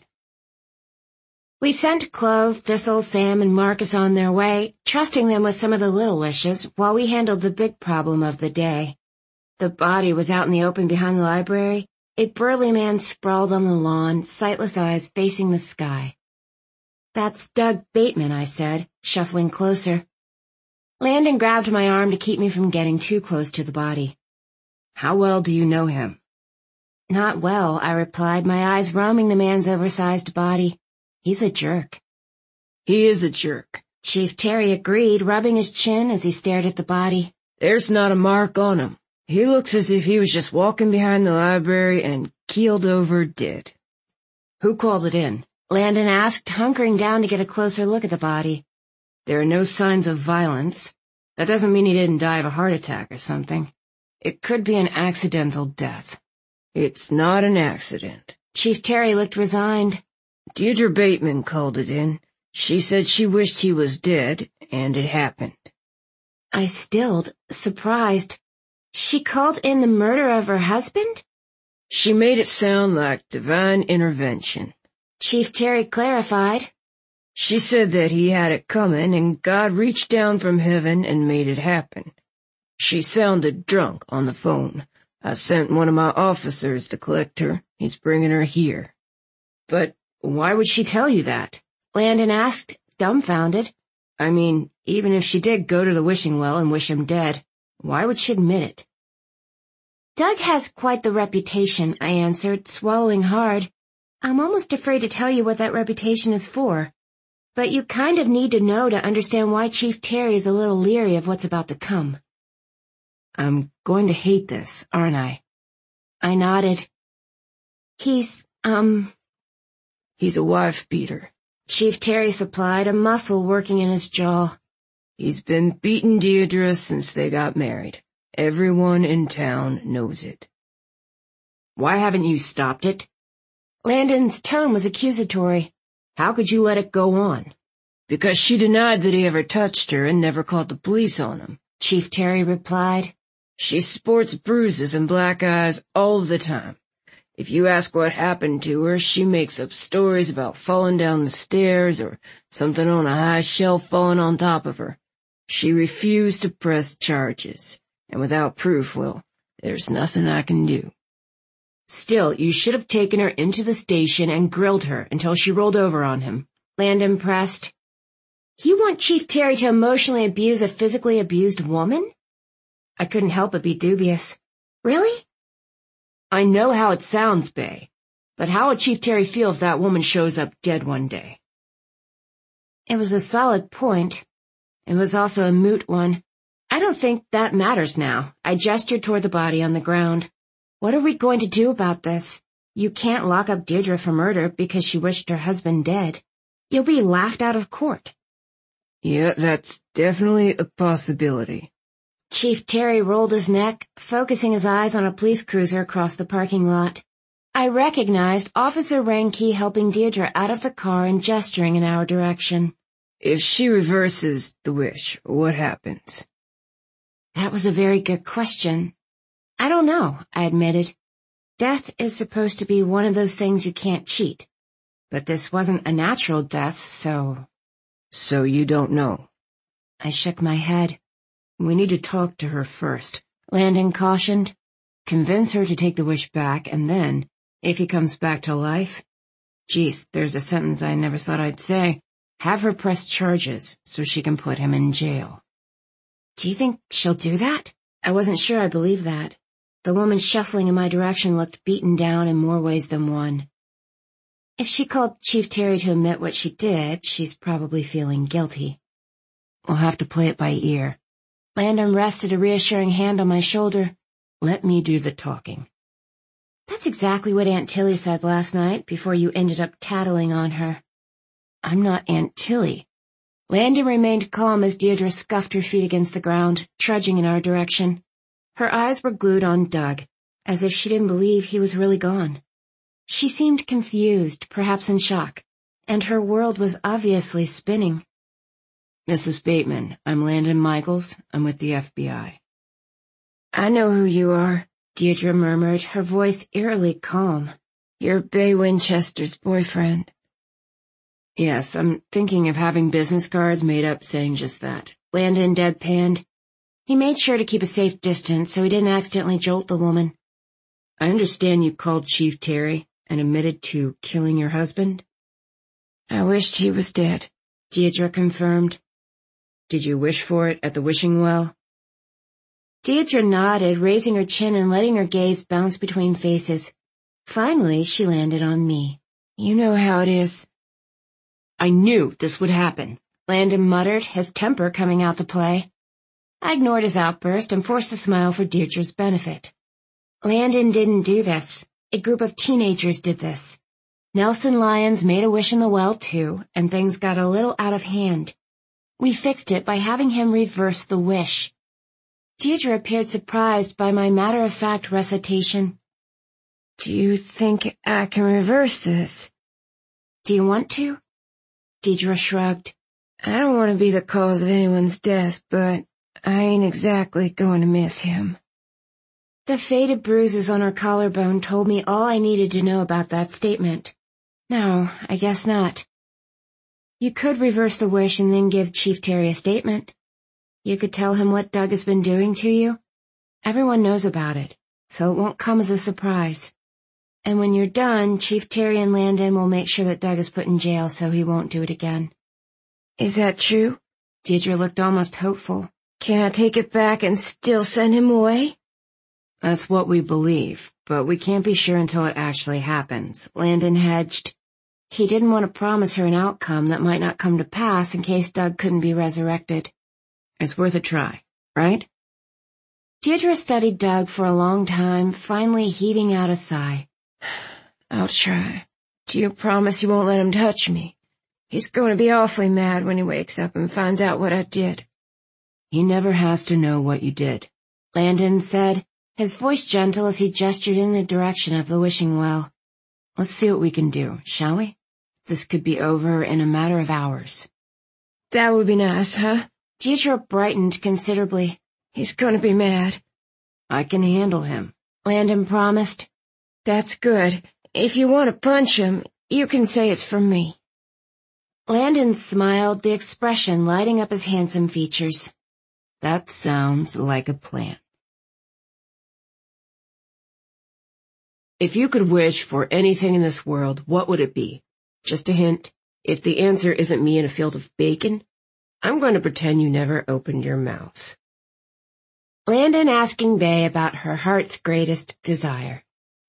We sent Clove, Thistle, Sam, and Marcus on their way, trusting them with some of the little wishes, while we handled the big problem of the day. The body was out in the open behind the library, a burly man sprawled on the lawn, sightless eyes facing the sky. That's Doug Bateman, I said, shuffling closer. Landon grabbed my arm to keep me from getting too close to the body. How well do you know him? Not well, I replied, my eyes roaming the man's oversized body. He's a jerk. He is a jerk. Chief Terry agreed, rubbing his chin as he stared at the body. There's not a mark on him. He looks as if he was just walking behind the library and keeled over dead. Who called it in? Landon asked, hunkering down to get a closer look at the body. There are no signs of violence. That doesn't mean he didn't die of a heart attack or something. It could be an accidental death. It's not an accident. Chief Terry looked resigned. Deirdre Bateman called it in. She said she wished he was dead, and it happened. I stilled, surprised. She called in the murder of her husband? She made it sound like divine intervention. Chief Terry clarified. She said that he had it coming, and God reached down from heaven and made it happen. She sounded drunk on the phone. I sent one of my officers to collect her. He's bringing her here. But why would she tell you that? Landon asked, dumbfounded. I mean, even if she did go to the wishing well and wish him dead, why would she admit it? Doug has quite the reputation, I answered, swallowing hard. I'm almost afraid to tell you what that reputation is for. But you kind of need to know to understand why Chief Terry is a little leery of what's about to come. I'm going to hate this, aren't I? I nodded. He's He's a wife-beater. Chief Terry supplied, a muscle working in his jaw. He's been beating Deirdre since they got married. Everyone in town knows it. Why haven't you stopped it? Landon's tone was accusatory. How could you let it go on? Because she denied that he ever touched her and never called the police on him, Chief Terry replied. She sports bruises and black eyes all the time. If you ask what happened to her, she makes up stories about falling down the stairs or something on a high shelf falling on top of her. She refused to press charges, and without proof, well, there's nothing I can do. Still, you should have taken her into the station and grilled her until she rolled over on him, Landon pressed. You want Chief Terry to emotionally abuse a physically abused woman? I couldn't help but be dubious. Really? I know how it sounds, Bay, but how would Chief Terry feel if that woman shows up dead one day? It was a solid point. It was also a moot one. I don't think that matters now. I gestured toward the body on the ground. What are we going to do about this? You can't lock up Deirdre for murder because she wished her husband dead. You'll be laughed out of court. Yeah, that's definitely a possibility. Chief Terry rolled his neck, focusing his eyes on a police cruiser across the parking lot. I recognized Officer Ranke helping Deirdre out of the car and gesturing in our direction. If she reverses the wish, what happens? That was a very good question. I don't know, I admitted. Death is supposed to be one of those things you can't cheat. But this wasn't a natural death, so... So you don't know? I shook my head. We need to talk to her first, Landon cautioned. Convince her to take the wish back, and then, if he comes back to life... Geez, there's a sentence I never thought I'd say. Have her press charges so she can put him in jail. Do you think she'll do that? I wasn't sure I believed that. The woman shuffling in my direction looked beaten down in more ways than one. If she called Chief Terry to admit what she did, she's probably feeling guilty. We'll have to play it by ear. Landon rested a reassuring hand on my shoulder. Let me do the talking. That's exactly what Aunt Tilly said last night before you ended up tattling on her. I'm not Aunt Tilly. Landon remained calm as Deirdre scuffed her feet against the ground, trudging in our direction. Her eyes were glued on Doug, as if she didn't believe he was really gone. She seemed confused, perhaps in shock, and her world was obviously spinning. Mrs. Bateman, I'm Landon Michaels. I'm with the FBI. I know who you are, Deirdre murmured, her voice eerily calm. You're Bay Winchester's boyfriend. Yes, I'm thinking of having business cards made up saying just that. Landon deadpanned. He made sure to keep a safe distance so he didn't accidentally jolt the woman. I understand you called Chief Terry and admitted to killing your husband? I wished he was dead, Deirdre confirmed. Did you wish for it at the wishing well? Deirdre nodded, raising her chin and letting her gaze bounce between faces. Finally, she landed on me. You know how it is. I knew this would happen, Landon muttered, his temper coming out to play. I ignored his outburst and forced a smile for Deirdre's benefit. Landon didn't do this. A group of teenagers did this. Nelson Lyons made a wish in the well, too, and things got a little out of hand. We fixed it by having him reverse the wish. Deirdre appeared surprised by my matter-of-fact recitation. Do you think I can reverse this? Do you want to? Deirdre shrugged. I don't want to be the cause of anyone's death, but I ain't exactly going to miss him. The faded bruises on her collarbone told me all I needed to know about that statement. No, I guess not. You could reverse the wish and then give Chief Terry a statement. You could tell him what Doug has been doing to you. Everyone knows about it, so it won't come as a surprise. And when you're done, Chief Terry and Landon will make sure that Doug is put in jail so he won't do it again. Is that true? Deirdre looked almost hopeful. Can I take it back and still send him away? That's what we believe, but we can't be sure until it actually happens, Landon hedged. He didn't want to promise her an outcome that might not come to pass in case Doug couldn't be resurrected. It's worth a try, right? Deirdre studied Doug for a long time, finally heaving out a sigh. I'll try. Do you promise you won't let him touch me? He's going to be awfully mad when he wakes up and finds out what I did." "He never has to know what you did," Landon said, his voice gentle as he gestured in the direction of the wishing well. "Let's see what we can do, shall we? This could be over in a matter of hours." "That would be nice, huh?" Deirdre brightened considerably. "He's going to be mad." "I can handle him," Landon promised. "That's good. If you want to punch him, you can say it's from me." Landon smiled, the expression lighting up his handsome features. "That sounds like a plan." If you could wish for anything in this world, what would it be? Just a hint, if the answer isn't me in a field of bacon, I'm going to pretend you never opened your mouth. Landon asking Bay about her heart's greatest desire.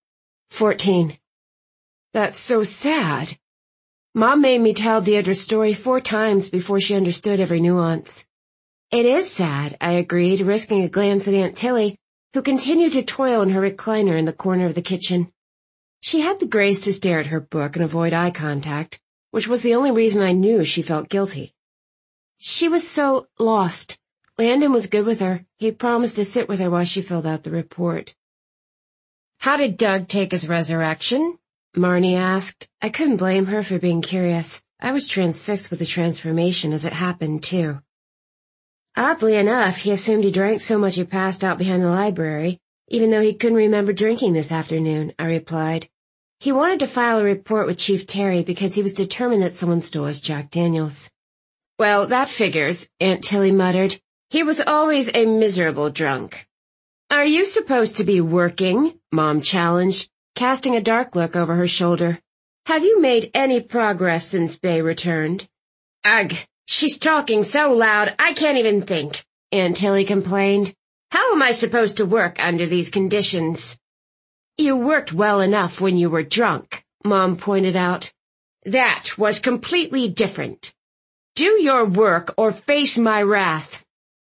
14. That's so sad. Mom made me tell Deirdre's story 4 times before she understood every nuance. It is sad, I agreed, risking a glance at Aunt Tilly, who continued to toil in her recliner in the corner of the kitchen. She had the grace to stare at her book and avoid eye contact, which was the only reason I knew she felt guilty. She was so lost. Landon was good with her. He promised to sit with her while she filled out the report. "How did Doug take his resurrection?" Marnie asked. I couldn't blame her for being curious. I was transfixed with the transformation as it happened, too. Oddly enough, he assumed he drank so much he passed out behind the library, even though he couldn't remember drinking this afternoon, I replied. He wanted to file a report with Chief Terry because he was determined that someone stole his Jack Daniels. "Well, that figures," Aunt Tilly muttered. "He was always a miserable drunk." "Are you supposed to be working?" Mom challenged, casting a dark look over her shoulder. "Have you made any progress since Bay returned?" "Ugh, she's talking so loud I can't even think," Aunt Tilly complained. "How am I supposed to work under these conditions?" "You worked well enough when you were drunk," Mom pointed out. "That was completely different. Do your work or face my wrath."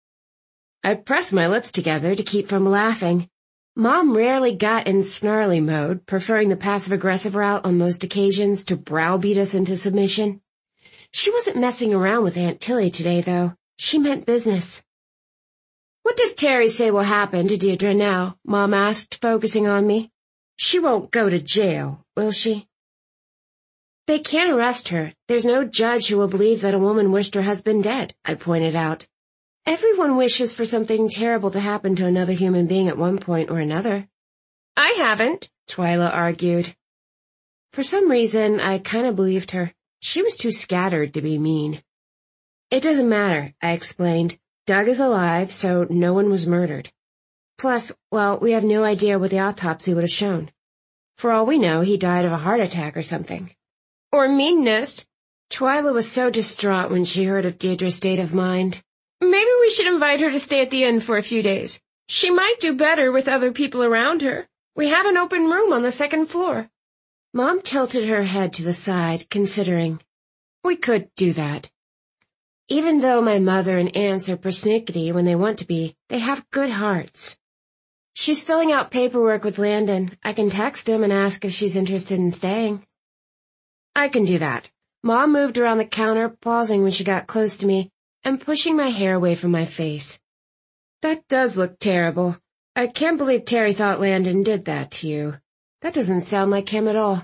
I pressed my lips together to keep from laughing. Mom rarely got in snarly mode, preferring the passive-aggressive route on most occasions to browbeat us into submission. She wasn't messing around with Aunt Tilly today, though. She meant business. "What does Terry say will happen to Deirdre now?" Mom asked, focusing on me. "She won't go to jail, will she?" "They can't arrest her. There's no judge who will believe that a woman wished her husband dead," I pointed out. "Everyone wishes for something terrible to happen to another human being at one point or another." "I haven't," Twyla argued. For some reason, I kind of believed her. She was too scattered to be mean. "It doesn't matter," I explained. "Doug is alive, so no one was murdered. Plus, well, we have no idea what the autopsy would have shown. For all we know, he died of a heart attack or something." "Or meanness." Twyla was so distraught when she heard of Deirdre's state of mind. "Maybe we should invite her to stay at the inn for a few days. She might do better with other people around her. We have an open room on the 2nd floor. Mom tilted her head to the side, considering. "We could do that. Even though my mother and aunts are persnickety when they want to be, they have good hearts. She's filling out paperwork with Landon. I can text him and ask if she's interested in staying." "I can do that." Mom moved around the counter, pausing when she got close to me, and pushing my hair away from my face. "That does look terrible. I can't believe Terry thought Landon did that to you. That doesn't sound like him at all."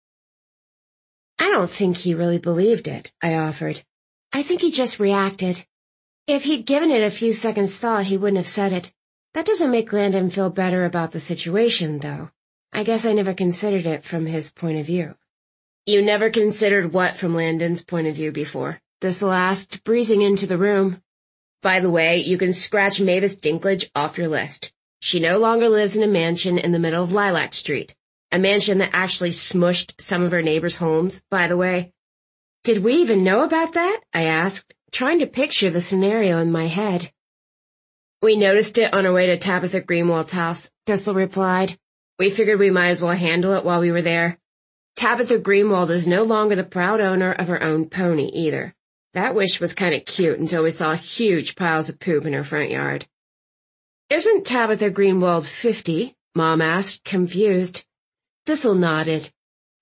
"I don't think he really believed it," I offered. "I think he just reacted. If he'd given it a few seconds thought, he wouldn't have said it. That doesn't make Landon feel better about the situation, though. I guess I never considered it from his point of view." "You never considered what from Landon's point of view before?" Thistle asked, breezing into the room. "By the way, you can scratch Mavis Dinklage off your list. She no longer lives in a mansion in the middle of Lilac Street. A mansion that actually smushed some of her neighbors' homes, by the way." "Did we even know about that?" I asked, trying to picture the scenario in my head. "We noticed it on our way to Tabitha Greenwald's house," Thistle replied. "We figured we might as well handle it while we were there. Tabitha Greenwald is no longer the proud owner of her own pony, either. That wish was kind of cute until we saw huge piles of poop in her front yard." "Isn't Tabitha Greenwald 50? Mom asked, confused. Thistle nodded.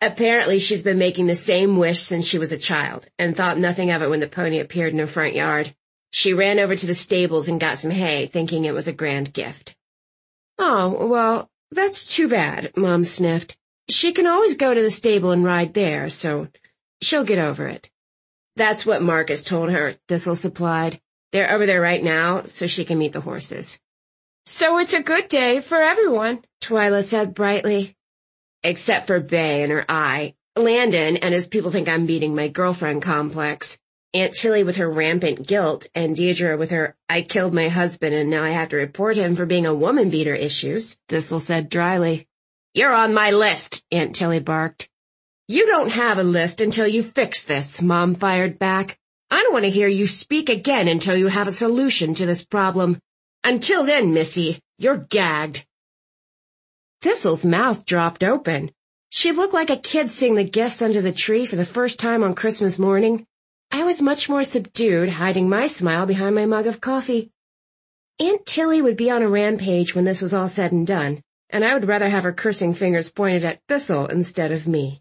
Apparently she's been making the same wish since she was a child, and thought nothing of it when the pony appeared in her front yard. She ran over to the stables and got some hay, thinking it was a grand gift. Oh, well, that's too bad, Mom sniffed. She can always go to the stable and ride there, so she'll get over it. That's what Marcus told her, Thistle supplied. They're over there right now, so she can meet the horses. So it's a good day for everyone, Twyla said brightly. Except for Bay and her eye, Landon and his people think I'm beating my girlfriend complex, Aunt Tilly with her rampant guilt, and Deirdre with her I killed my husband and now I have to report him for being a woman beater issues, Thistle said dryly. You're on my list, Aunt Tilly barked. You don't have a list until you fix this, Mom fired back. I don't want to hear you speak again until you have a solution to this problem. Until then, Missy, you're gagged. Thistle's mouth dropped open. She looked like a kid seeing the gifts under the tree for the first time on Christmas morning. I was much more subdued, hiding my smile behind my mug of coffee. Aunt Tilly would be on a rampage when this was all said and done, and I would rather have her cursing fingers pointed at Thistle instead of me.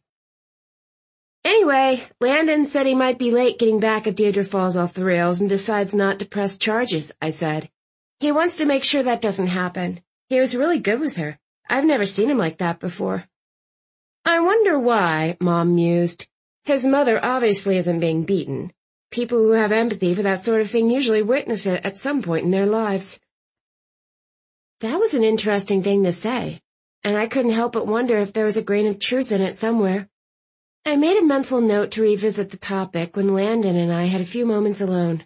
Anyway, Landon said he might be late getting back if Deirdre falls off the rails and decides not to press charges, I said. He wants to make sure that doesn't happen. He was really good with her. I've never seen him like that before. I wonder why, Mom mused. His mother obviously isn't being beaten. People who have empathy for that sort of thing usually witness it at some point in their lives. That was an interesting thing to say, and I couldn't help but wonder if there was a grain of truth in it somewhere. I made a mental note to revisit the topic when Landon and I had a few moments alone.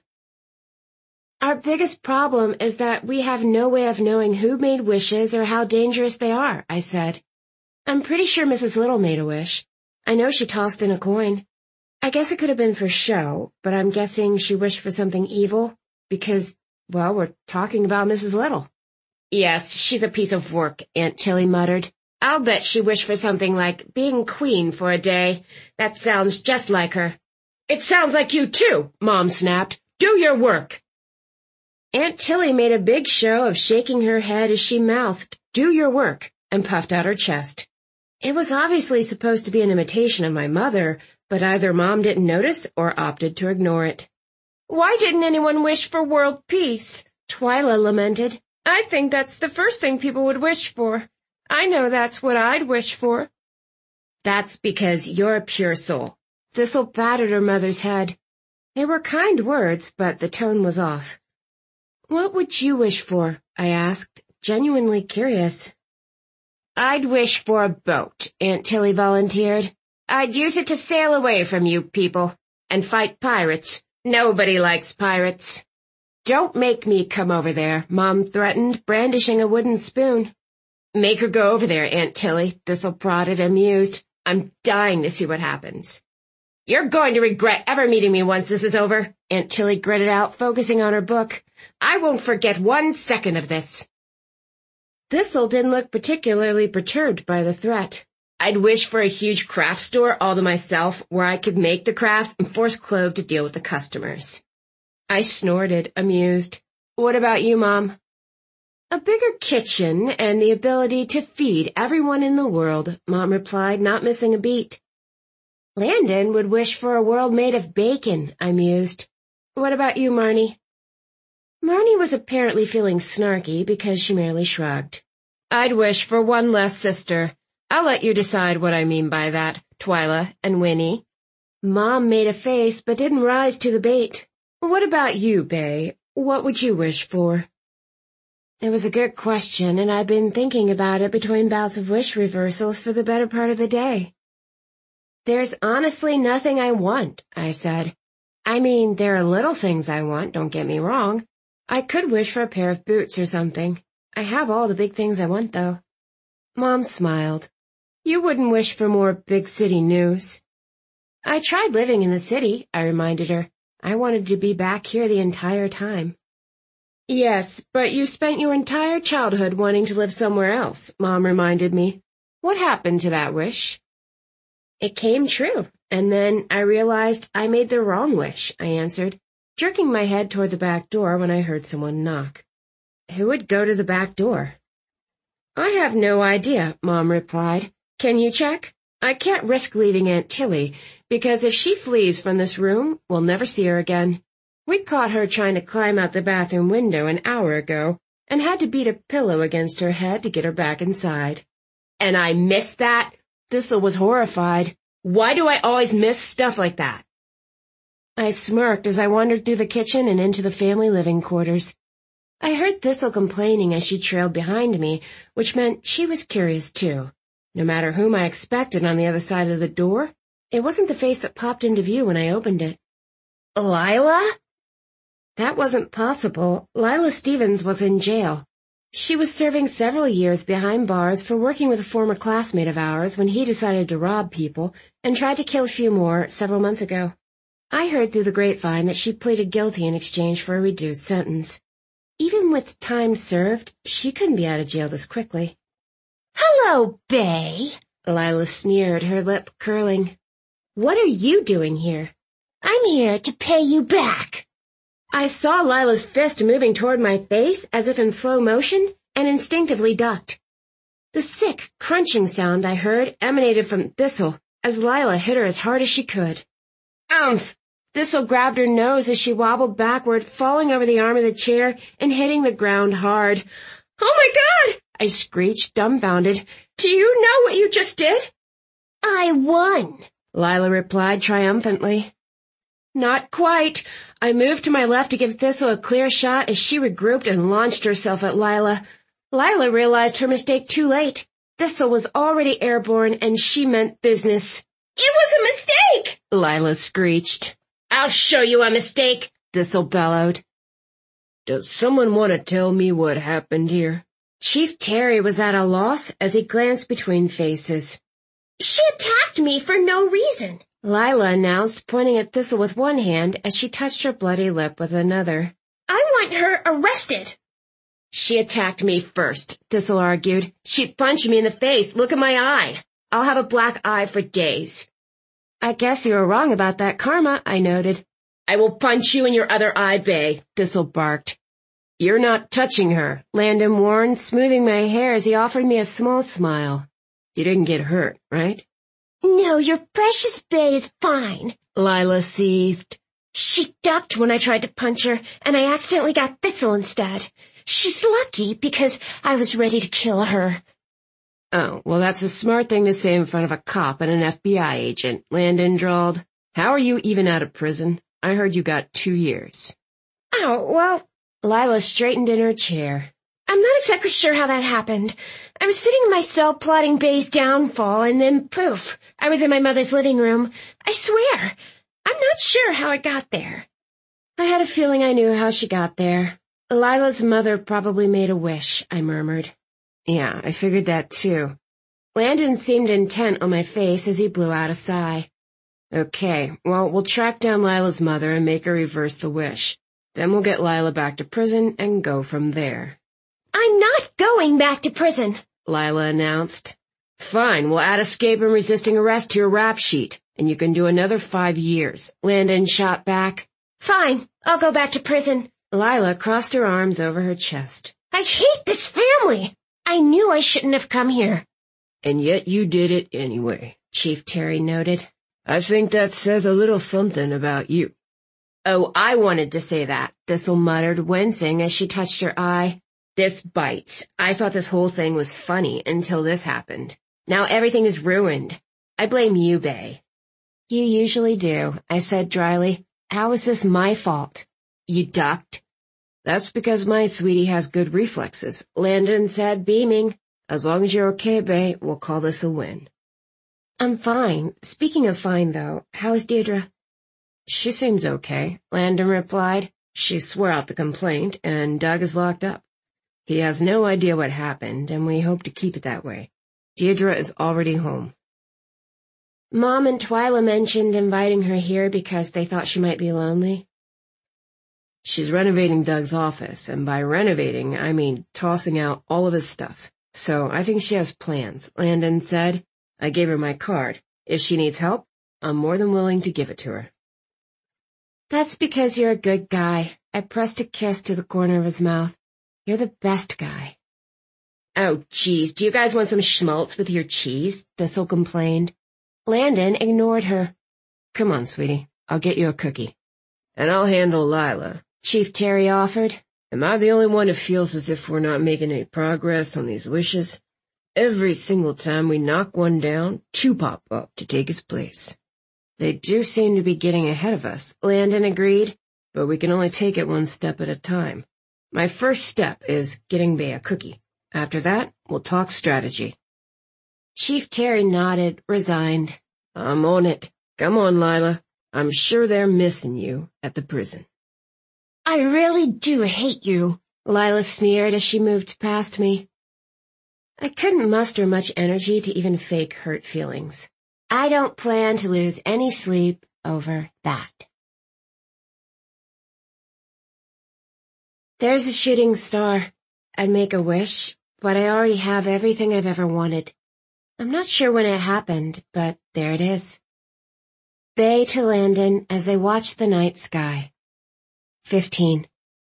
Our biggest problem is that we have no way of knowing who made wishes or how dangerous they are, I said. I'm pretty sure Mrs. Little made a wish. I know she tossed in a coin. I guess it could have been for show, but I'm guessing she wished for something evil because, well, we're talking about Mrs. Little. Yes, she's a piece of work, Aunt Tilly muttered. I'll bet she wished for something like being queen for a day. That sounds just like her. It sounds like you too, Mom snapped. Do your work. Aunt Tilly made a big show of shaking her head as she mouthed, "Do your work," and puffed out her chest. It was obviously supposed to be an imitation of my mother, but either Mom didn't notice or opted to ignore it. "Why didn't anyone wish for world peace?" Twyla lamented. "I think that's the first thing people would wish for. I know that's what I'd wish for." "That's because you're a pure soul." Thistle patted her mother's head. They were kind words, but the tone was off. "What would you wish for?" I asked, genuinely curious. "I'd wish for a boat," Aunt Tilly volunteered. "I'd use it to sail away from you people and fight pirates. Nobody likes pirates." "Don't make me come over there," Mom threatened, brandishing a wooden spoon. "Make her go over there, Aunt Tilly," Thistle prodded, amused. "I'm dying to see what happens." "You're going to regret ever meeting me once this is over," Aunt Tilly gritted out, focusing on her book. "I won't forget 1 second of this." Thistle didn't look particularly perturbed by the threat. "I'd wish for a huge craft store all to myself where I could make the crafts and force Clove to deal with the customers." I snorted, amused. "What about you, Mom?" "A bigger kitchen and the ability to feed everyone in the world," Mom replied, not missing a beat. "Landon would wish for a world made of bacon," I mused. "What about you, Marnie?" Marnie was apparently feeling snarky because she merely shrugged. "I'd wish for one less sister. I'll let you decide what I mean by that, Twyla and Winnie." Mom made a face but didn't rise to the bait. "What about you, Bay? What would you wish for?" It was a good question, and I'd been thinking about it between bouts of wish reversals for the better part of the day. "There's honestly nothing I want," I said. "I mean, there are little things I want, don't get me wrong. I could wish for a pair of boots or something. I have all the big things I want, though." Mom smiled. "You wouldn't wish for more big city news." "I tried living in the city," I reminded her. "I wanted to be back here the entire time." "Yes, but you spent your entire childhood wanting to live somewhere else," Mom reminded me. "What happened to that wish?" "It came true, and then I realized I made the wrong wish," I answered, jerking my head toward the back door when I heard someone knock. Who would go to the back door? "I have no idea," Mom replied. "Can you check?" I can't risk leaving Aunt Tilly, because if she flees from this room, we'll never see her again. We caught her trying to climb out the bathroom window an hour ago, and had to beat a pillow against her head to get her back inside. And I missed that? Thistle was horrified. Why do I always miss stuff like that? I smirked as I wandered through the kitchen and into the family living quarters. I heard Thistle complaining as she trailed behind me, which meant she was curious too. No matter whom I expected on the other side of the door, it wasn't the face that popped into view when I opened it. Lila? That wasn't possible. Lila Stevens was in jail. She was serving several years behind bars for working with a former classmate of ours when he decided to rob people and tried to kill a few more several months ago. I heard through the grapevine that she pleaded guilty in exchange for a reduced sentence. Even with time served, she couldn't be out of jail this quickly. "Hello, Bay," Lila sneered, her lip curling. "What are you doing here?" "I'm here to pay you back." I saw Lila's fist moving toward my face as if in slow motion and instinctively ducked. The sick, crunching sound I heard emanated from Thistle as Lila hit her as hard as she could. "Umph!" Thistle grabbed her nose as she wobbled backward, falling over the arm of the chair and hitting the ground hard. "Oh my God!" I screeched, dumbfounded. "Do you know what you just did?" "I won," Lila replied triumphantly. Not quite. I moved to my left to give Thistle a clear shot as she regrouped and launched herself at Lila. Lila realized her mistake too late. Thistle was already airborne, and she meant business. "It was a mistake!" Lila screeched. "I'll show you a mistake!" Thistle bellowed. Does someone want to tell me what happened here? Chief Terry was at a loss as he glanced between faces. "She attacked me for no reason," Lila announced, pointing at Thistle with one hand as she touched her bloody lip with another. "I want her arrested." "She attacked me first," Thistle argued. "She punched me in the face. Look at my eye. I'll have a black eye for days." "I guess you were wrong about that karma," I noted. "I will punch you in your other eye, Bay," Thistle barked. "You're not touching her," Landon warned, smoothing my hair as he offered me a small smile. "You didn't get hurt, right?" "No, your precious Bay is fine," Lila seethed. "She ducked when I tried to punch her, and I accidentally got Thistle instead. She's lucky because I was ready to kill her." "Oh, well, that's a smart thing to say in front of a cop and an FBI agent," Landon drawled. "How are you even out of prison? I heard you got 2 years. "Oh, well..." Lila straightened in her chair. "I'm not exactly sure how that happened. I was sitting in my cell plotting Bay's downfall, and then poof, I was in my mother's living room. I swear, I'm not sure how I got there." I had a feeling I knew how she got there. Lila's mother probably made a wish, I murmured. Yeah, I figured that too. Landon seemed intent on my face as he blew out a sigh. Okay, well, we'll track down Lila's mother and make her reverse the wish. Then we'll get Lila back to prison and go from there. "I'm not going back to prison," Lila announced. Fine, we'll add escape and resisting arrest to your rap sheet, and you can do another 5 years. Landon shot back. "Fine, I'll go back to prison." Lila crossed her arms over her chest. "I hate this family. I knew I shouldn't have come here." "And yet you did it anyway," Chief Terry noted. "I think that says a little something about you." "Oh, I wanted to say that," Thistle muttered, wincing as she touched her eye. "This bites. I thought this whole thing was funny until this happened. Now everything is ruined. I blame you, Bay." "You usually do," I said dryly. "How is this my fault?" "You ducked." "That's because my sweetie has good reflexes," Landon said, beaming. "As long as you're okay, Bay, we'll call this a win." "I'm fine. Speaking of fine, though, how is Deirdre?" "She seems okay," Landon replied. "She swore out the complaint, and Doug is locked up. He has no idea what happened, and we hope to keep it that way. Deirdre is already home." "Mom and Twyla mentioned inviting her here because they thought she might be lonely." "She's renovating Doug's office, and by renovating, I mean tossing out all of his stuff. So I think she has plans," Landon said. "I gave her my card. If she needs help, I'm more than willing to give it to her." "That's because you're a good guy." I pressed a kiss to the corner of his mouth. "You're the best guy." "Oh, geez, do you guys want some schmaltz with your cheese?" Thistle complained. Landon ignored her. Come on, sweetie. I'll get you a cookie. And I'll handle Lila, Chief Terry offered. Am I the only one who feels as if we're not making any progress on these wishes? Every single time we knock one down, two pop up to take its place. They do seem to be getting ahead of us, Landon agreed. But we can only take it one step at a time. My first step is getting Bay a cookie. After that, we'll talk strategy. Chief Terry nodded, resigned. I'm on it. Come on, Lila. I'm sure they're missing you at the prison. I really do hate you, Lila sneered as she moved past me. I couldn't muster much energy to even fake hurt feelings. I don't plan to lose any sleep over that. There's a shooting star. I'd make a wish, but I already have everything I've ever wanted. I'm not sure when it happened, but there it is. Bay to Landon as they watched the night sky. 15.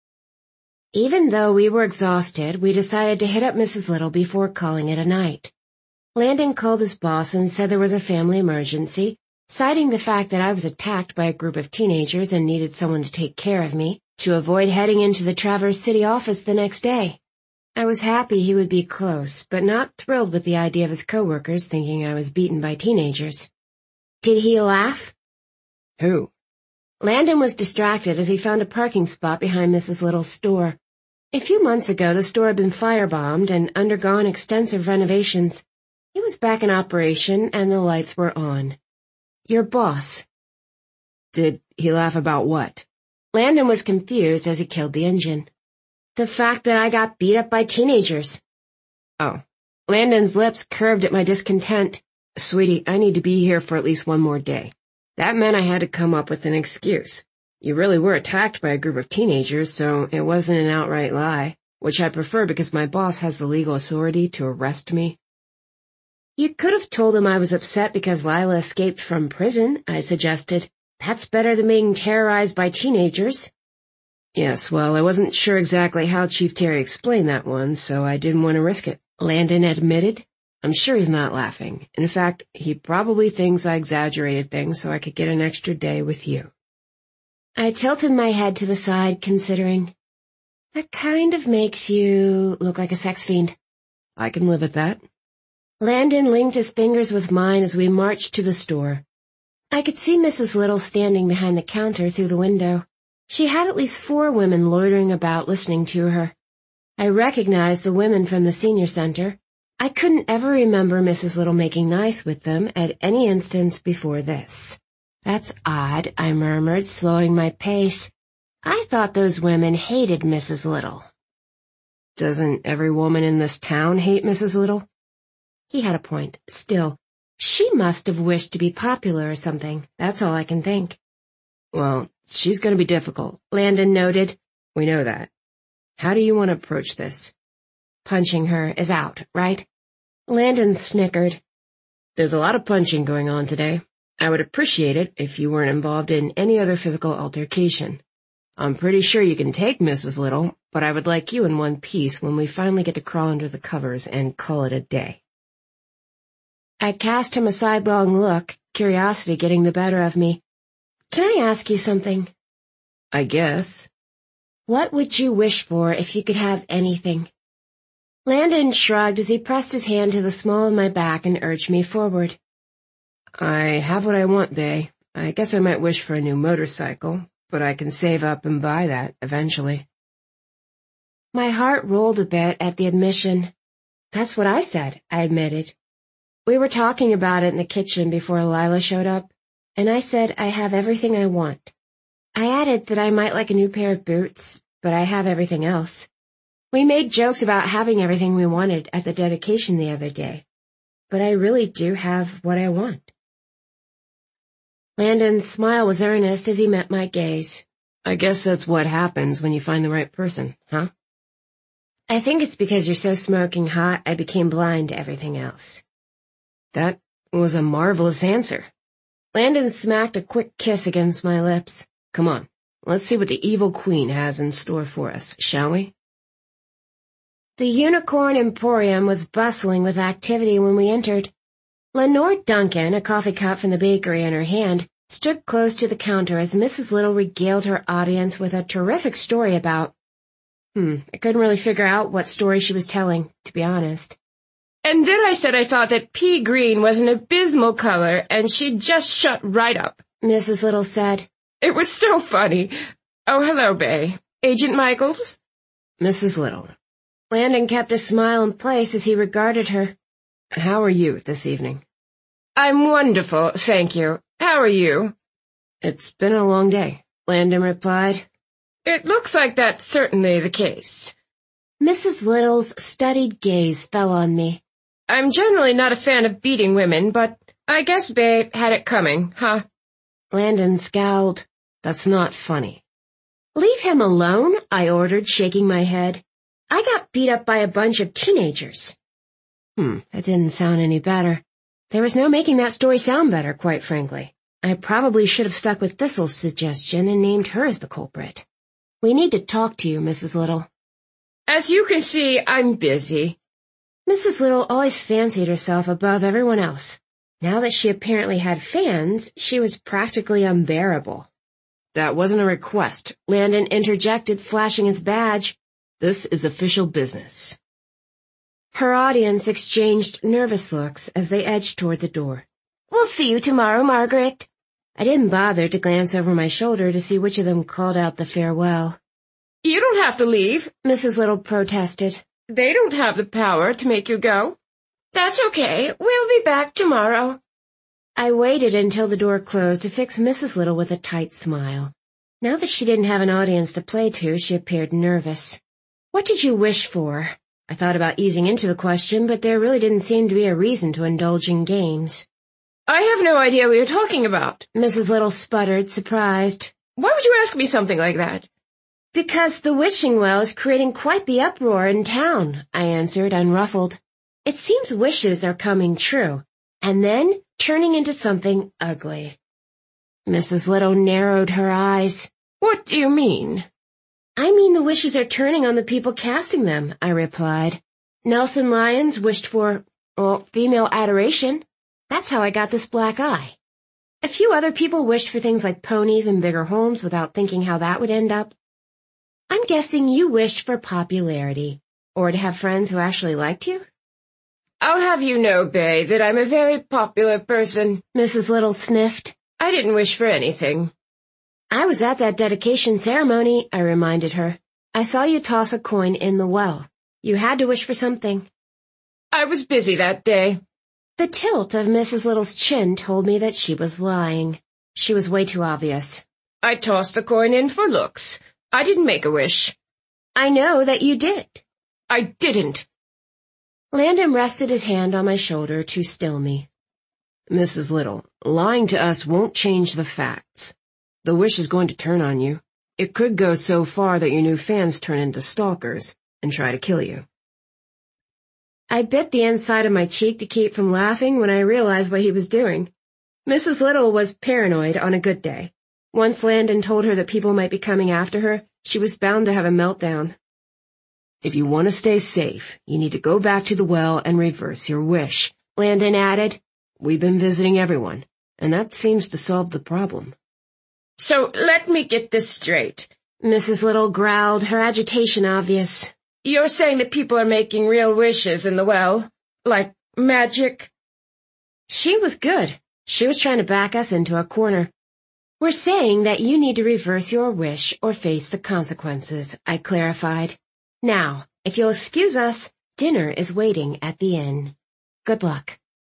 Even though we were exhausted, we decided to hit up Mrs. Little before calling it a night. Landon called his boss and said there was a family emergency, citing the fact that I was attacked by a group of teenagers and needed someone to take care of me, to avoid heading into the Traverse City office the next day. I was happy he would be close, but not thrilled with the idea of his coworkers thinking I was beaten by teenagers. Did he laugh? Who? Landon was distracted as he found a parking spot behind Mrs. Little's store. A few months ago, the store had been firebombed and undergone extensive renovations. It was back in operation and the lights were on. Your boss. Did he laugh about what? Landon was confused as he killed the engine. The fact that I got beat up by teenagers. Oh. Landon's lips curved at my discontent. Sweetie, I need to be here for at least one more day. That meant I had to come up with an excuse. You really were attacked by a group of teenagers, so it wasn't an outright lie, which I prefer because my boss has the legal authority to arrest me. You could have told him I was upset because Lila escaped from prison, I suggested. That's better than being terrorized by teenagers. Yes, well, I wasn't sure exactly how Chief Terry explained that one, so I didn't want to risk it. Landon admitted. I'm sure he's not laughing. In fact, he probably thinks I exaggerated things so I could get an extra day with you. I tilted my head to the side, considering. That kind of makes you look like a sex fiend. I can live with that. Landon linked his fingers with mine as we marched to the store. I could see Mrs. Little standing behind the counter through the window. She had at least 4 women loitering about listening to her. I recognized the women from the senior center. I couldn't ever remember Mrs. Little making nice with them at any instance before this. That's odd, I murmured, slowing my pace. I thought those women hated Mrs. Little. Doesn't every woman in this town hate Mrs. Little? He had a point. Still, she must have wished to be popular or something. That's all I can think. Well, she's going to be difficult, Landon noted. We know that. How do you want to approach this? Punching her is out, right? Landon snickered. There's a lot of punching going on today. I would appreciate it if you weren't involved in any other physical altercation. I'm pretty sure you can take Mrs. Little, but I would like you in one piece when we finally get to crawl under the covers and call it a day. I cast him a sidelong look, curiosity getting the better of me. Can I ask you something? I guess. What would you wish for if you could have anything? Landon shrugged as he pressed his hand to the small of my back and urged me forward. I have what I want, Bay. I guess I might wish for a new motorcycle, but I can save up and buy that eventually. My heart rolled a bit at the admission. That's what I said, I admitted. We were talking about it in the kitchen before Lila showed up, and I said I have everything I want. I added that I might like a new pair of boots, but I have everything else. We made jokes about having everything we wanted at the dedication the other day, but I really do have what I want. Landon's smile was earnest as he met my gaze. I guess that's what happens when you find the right person, huh? I think it's because you're so smoking hot I became blind to everything else. That was a marvelous answer. Landon smacked a quick kiss against my lips. Come on, let's see what the evil queen has in store for us, shall we? The Unicorn Emporium was bustling with activity when we entered. Lenore Duncan, a coffee cup from the bakery in her hand, stood close to the counter as Mrs. Little regaled her audience with a terrific story about... I couldn't really figure out what story she was telling, to be honest. And then I said I thought that pea green was an abysmal color, and she just shut right up, Mrs. Little said. It was so funny. Oh, hello, Bay. Agent Michaels? Mrs. Little. Landon kept a smile in place as he regarded her. How are you this evening? I'm wonderful, thank you. How are you? It's been a long day, Landon replied. It looks like that's certainly the case. Mrs. Little's studied gaze fell on me. I'm generally not a fan of beating women, but I guess Babe had it coming, huh? Landon scowled. That's not funny. Leave him alone, I ordered, shaking my head. I got beat up by a bunch of teenagers. That didn't sound any better. There was no making that story sound better, quite frankly. I probably should have stuck with Thistle's suggestion and named her as the culprit. We need to talk to you, Mrs. Little. As you can see, I'm busy. Mrs. Little always fancied herself above everyone else. Now that she apparently had fans, she was practically unbearable. That wasn't a request, Landon interjected, flashing his badge. This is official business. Her audience exchanged nervous looks as they edged toward the door. We'll see you tomorrow, Margaret. I didn't bother to glance over my shoulder to see which of them called out the farewell. You don't have to leave, Mrs. Little protested. They don't have the power to make you go. That's okay. We'll be back tomorrow. I waited until the door closed to fix Mrs. Little with a tight smile. Now that she didn't have an audience to play to, she appeared nervous. What did you wish for? I thought about easing into the question, but there really didn't seem to be a reason to indulge in games. I have no idea what you're talking about, Mrs. Little sputtered, surprised. Why would you ask me something like that? Because the wishing well is creating quite the uproar in town, I answered, unruffled. It seems wishes are coming true, and then turning into something ugly. Mrs. Little narrowed her eyes. What do you mean? I mean the wishes are turning on the people casting them, I replied. Nelson Lyons wished for, female adoration. That's how I got this black eye. A few other people wished for things like ponies and bigger homes without thinking how that would end up. I'm guessing you wished for popularity, or to have friends who actually liked you? I'll have you know, Bay, that I'm a very popular person, Mrs. Little sniffed. I didn't wish for anything. I was at that dedication ceremony, I reminded her. I saw you toss a coin in the well. You had to wish for something. I was busy that day. The tilt of Mrs. Little's chin told me that she was lying. She was way too obvious. I tossed the coin in for looks. I didn't make a wish. I know that you did. I didn't. Landon rested his hand on my shoulder to still me. Mrs. Little, lying to us won't change the facts. The wish is going to turn on you. It could go so far that your new fans turn into stalkers and try to kill you. I bit the inside of my cheek to keep from laughing when I realized what he was doing. Mrs. Little was paranoid on a good day. Once Landon told her that people might be coming after her, she was bound to have a meltdown. If you want to stay safe, you need to go back to the well and reverse your wish, Landon added. We've been visiting everyone, and that seems to solve the problem. So let me get this straight. Mrs. Little growled, her agitation obvious. You're saying that people are making real wishes in the well? Like magic? She was good. She was trying to back us into a corner. We're saying that you need to reverse your wish or face the consequences, I clarified. Now, if you'll excuse us, dinner is waiting at the inn. Good luck.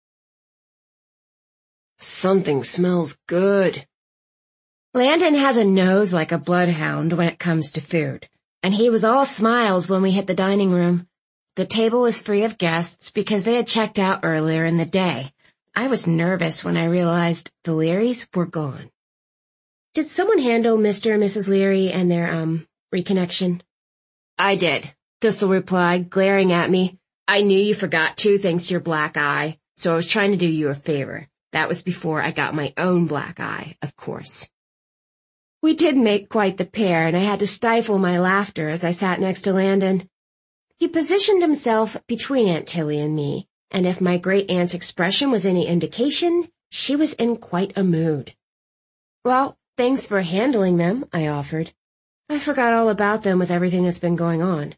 Something smells good. Landon has a nose like a bloodhound when it comes to food, and he was all smiles when we hit the dining room. The table was free of guests because they had checked out earlier in the day. I was nervous when I realized the Learys were gone. Did someone handle Mr. and Mrs. Leary and their, reconnection? I did, Thistle replied, glaring at me. I knew you forgot to thanks to your black eye, so I was trying to do you a favor. That was before I got my own black eye, of course. We did make quite the pair, and I had to stifle my laughter as I sat next to Landon. He positioned himself between Aunt Tilly and me, and if my great-aunt's expression was any indication, she was in quite a mood. "Well, thanks for handling them," I offered. "I forgot all about them with everything that's been going on."